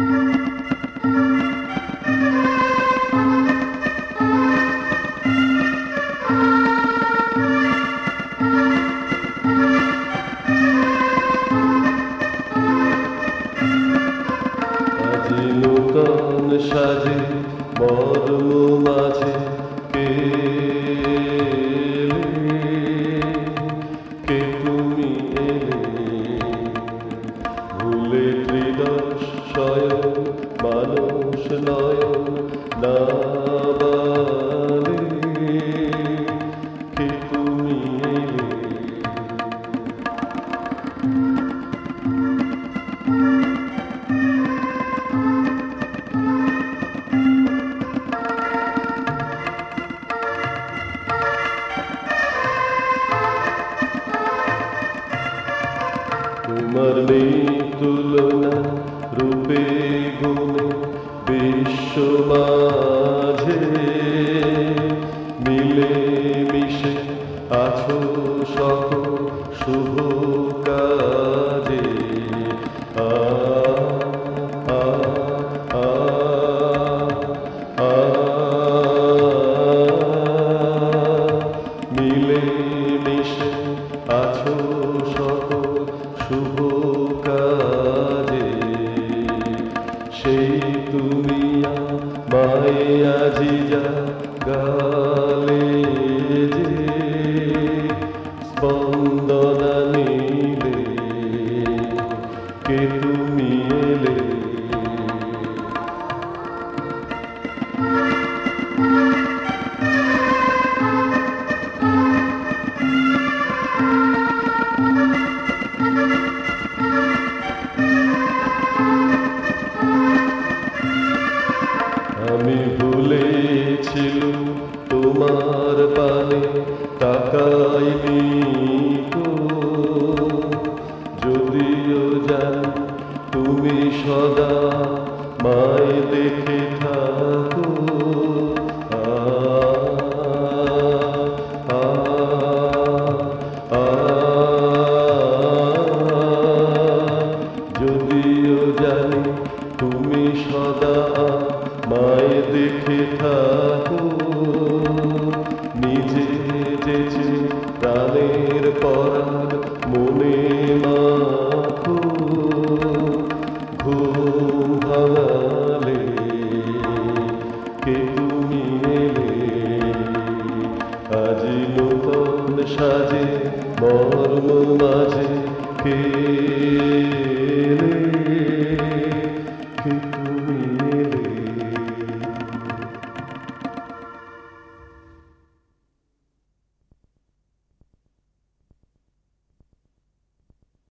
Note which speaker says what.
Speaker 1: নূতন সাজে মর্ম মাঝে কে কে তুমি এলে ভুলে ত্রিদশ শয়ন মানুষ নয়ন না বলে কে তুমি এলে তোমার নেই তুলনা রূপে গুণে বিশ্ব মাঝে মিলে মিশে আছো সকল শুভ কাজে আ আ আ আ মিলে মিশে আছো সকল শুভ কাজে সেই তুমি আমায় আজি যা গালে যে স্পন্দনা নিলে কে তুমি এলে আমি ভুলেছিলুম তোমার পানে তাকাইনি তো যদিও জানি তুমি সদা মায় দেখে থাকো আ আ আ যদিও জানি তুমি সদা মায় দেখে থাকো নিজে যেছে প্রাণের পরাগ মনে মাখো ঘুম ভাঙালে কে তুমি এলে আজি নূতন সাজে মর্ম মাঝে কে